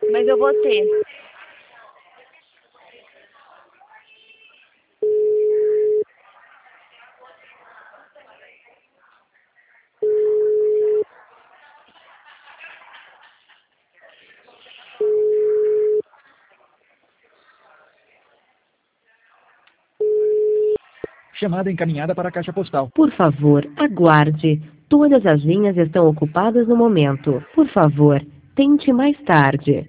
Mas eu vou ter. Chamada encaminhada para a caixa postal. Por favor, aguarde. Todas as linhas estão ocupadas no momento. Por favor, tente mais tarde.